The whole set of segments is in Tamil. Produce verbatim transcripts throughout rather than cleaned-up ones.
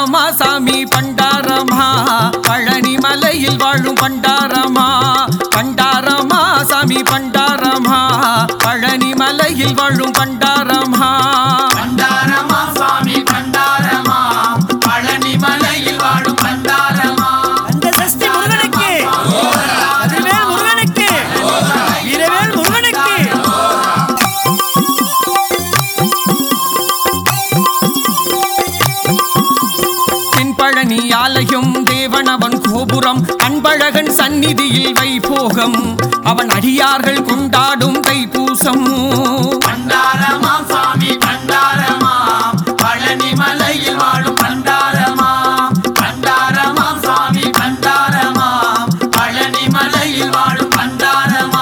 பண்டாரமா சாமி பண்டாரமா பழனி மலையில் வாழும் பண்டாரமா பண்டாரமா சாமி பண்டாரமா பழனி மலையில் வாழும் பண்டாரமா பண்டாரமா சாமி பண்டாரமா பழனி மலையில் வாழும் பண்டாரமா அந்த சஷ்டி முருகனுக்கு அதுவேல் முருகனுக்கு இரவேல் முருகனுக்கு தென்பழனி ஆலயம் தேவனவன் கோபுரம் அன்பழகன் சந்நிதியில் வைபோகம் அவன் அடியார்கள் கொண்டாடும் தைப்பூசம் பண்டாரமா சாமி பண்டாரமா பழனி மலையில் வாழும் பண்டாரமா பண்டாரமா சாமி பண்டாரமா பழனி மலையில் வாழும் பண்டாரமா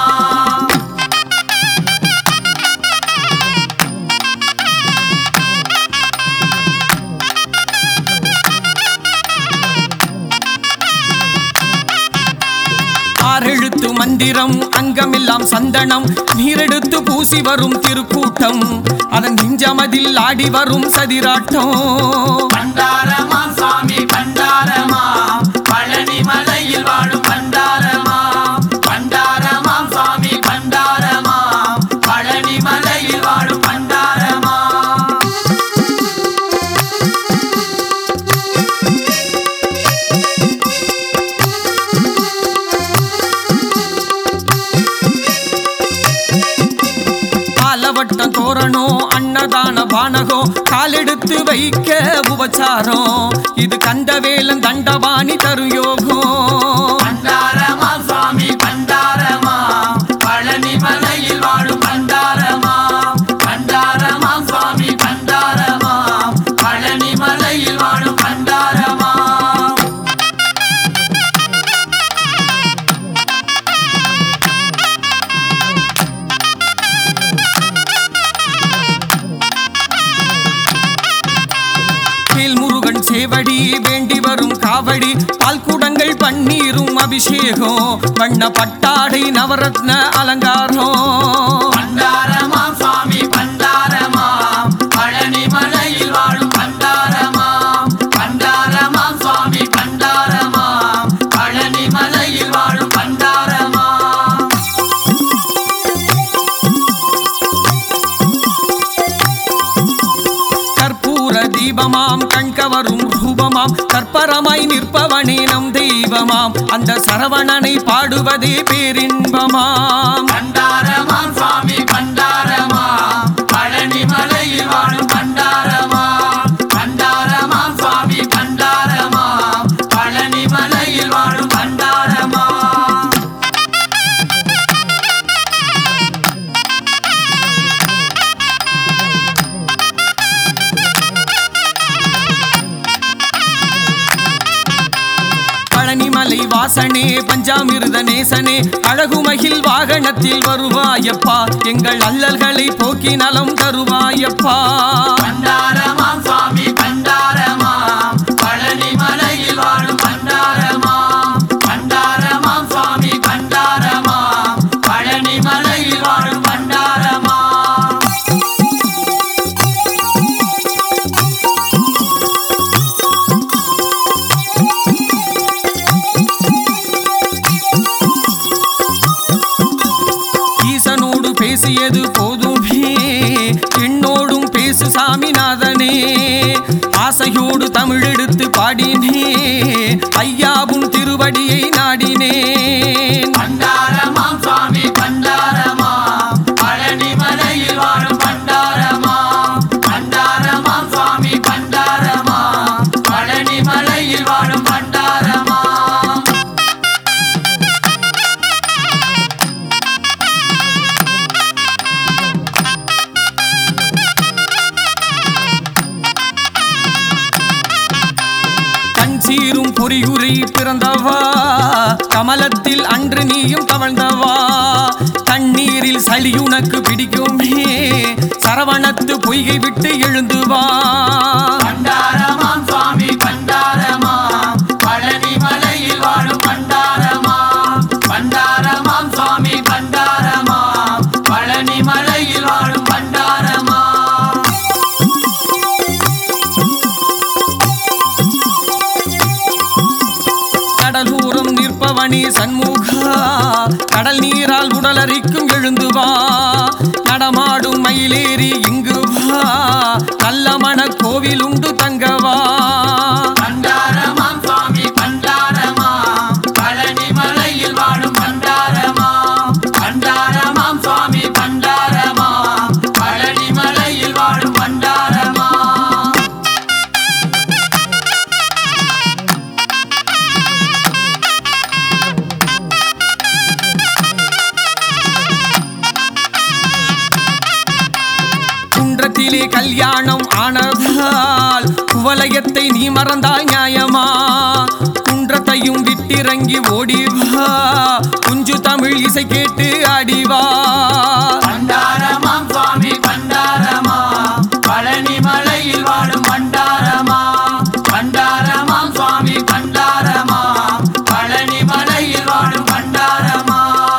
ஆறெழுத்து மந்திரம் அங்கமெல்லாம் சந்தனம் நீரெடுத்து பூசி வரும் திருக்கூட்டம் அதன் நெஞ்சமதில் ஆடி வரும் சதிராட்டம் பண்டாரமா சாமி பண்டாரமா பழனி மலையில் வாழும் பண்டாரமா பண்டாரமா சாமி பண்டாரமா பழனி மலையில் வாழும் பண்டாரமா ஆலவட்டம் தோரணோ அன்னதான பானகோ காலெடுத்து வைக்க உபச்சாரம் இது கந்தவேலன் தண்டபாணி தருயோகம் பண்டாரமா சாமி பண்டாரமா பழனி மலையில் வாழும் பண்டாரமா பண்டாரமா சாமி பண்டாரமா பழனி மலையில் வாழும் பண்டாரமா வேல்முருகன் சேவடி வேண்டி வரும் காவடி பால்குடங்கள் பன்னீரும் அபிஷேகம் வண்ண பட்டாடை நவரத்ன அலங்காரம் பண்டாரமா சாமி பண்டாரமா பழனி மலையில் வாழும் பண்டாரமா பண்டாரமா சாமி பண்டாரமா பழனி மலையில் வாழும் பண்டாரமா கற்பூர தீபமாம் கண்கவரும் ரூபமாம் கற்பரமாய் நிற்பவனே நம் தெய்வமாம் அந்த சரவணனை பாடுவதே பேரின்பமாம் பண்டாரமா சாமி பண்டாரமா பழனி மலையில் வாழும் பண்டாரமா பண்டாரமா சாமி பண்டாரமா பழனி மலையில் வாழும் பண்டாரமா பழனிமலை வாசனே பஞ்சாமிர்த நேசனே அழகுமகில் வாகனத்தில் வருவாயப்பா எங்கள் அல்லல்களை போக்கி நலம் தருவாயப்பா பண்டாரமா சாமி பண்டாரமா பழனி மலையில் வாழும் பண்டாரமா பண்டாரமா சாமி பண்டாரமா பழனி மலையில் வாழும் பண்டாரமா ஈசனோடு பேசியது போதுமே என்னோடும் பேசு சாமிநாதனே ஆசையோடு தமிழெடுத்து பாடினே ஐயாவும் திருவடியை நாடினேன் பண்டாரமா சாமி பண்டாரமா பழனி மலையில் வாழும் பண்டாரமா பண்டாரமா சாமி பண்டாரமா பழனி மலையில் வாழும் பண்டாரமா கண் சீரும் பொறியுரை பிறந்தவா கமலத்தில் அன்று நீயும் தவழ்ந்தவா தண்ணீரில் சளியுனக்கு பிடிக்குமே சரவணத்து பொய்கை விட்டு எழுந்து வா பண்டாரமா சாமி பண்டாரமா பழனி மலையில் வாழும் பண்டாரமா பண்டாரமா சாமி பண்டாரமா பழனி மலையில் வாழும் பண்டாரமா சுப்பிரமணி சண்முகா கடல் நீரால் உடலரிக்கும் எழுந்து வா நடமாடும் மயிலேறி இங்கு வா நல்ல மன கோவில் உண்டு தங்கவா பண்டாரமாம் சுவாமி பண்டாரமா பழனி மலையில் வாழும் பண்டாரமா பண்டாரமாம் சுவாமி பண்டாரமா பழனி மலையில் வாழும் பண்டாரமா குன்றத்திலே கல்யாணம் ஆனதால் குவலயத்தை நீ மறந்தால் நியாயமா குன்றத்தையும் விட்டிறங்கி ஓடிவா குஞ்சு தமிழ் இசை கேட்டு ஆடிவா பண்டாரமாம் சுவாமி பண்டாரமா பழனி மலையில் வாழும் பண்டாரமா பண்டாரமாம் சுவாமி பண்டாரமா பழனி மலையில் வாழும் பண்டாரமா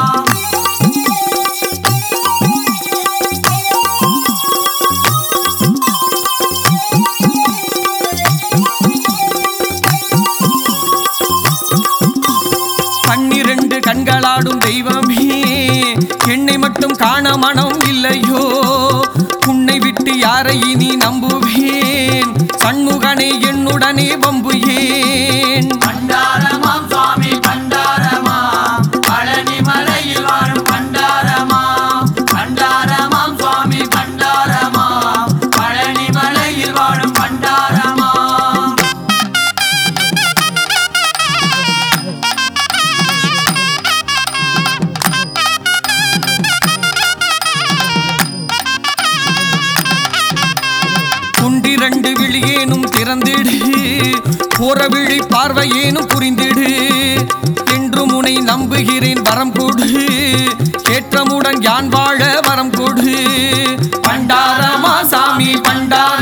பன்னிரண்டு கண்களாடும் தெய்வமே என்னை மட்டும் காண மனம் இல்லையோ உன்னை விட்டு யாரை இனி நம்புவேன் சண்முகனே என்னுடனே வம்பு ஏன் பண்டாரமாம் சுவாமி பண்டாரமா பழனி மலையில் வாழும் பண்டாரமா பண்டாரமாம் சுவாமி பண்டாரமா பழனி மலையில் வாழும் பண்டாரமா குண்டிரண்டு விழியேனும் திறந்திடு போற விழி பார்வையேனும் புரிந்திடு என்று முனை நம்புகிறேன் வரம் கொடு ஏற்றமுடன் யான் வாழ வரம் கொடு பண்டாரமா சாமி பண்டார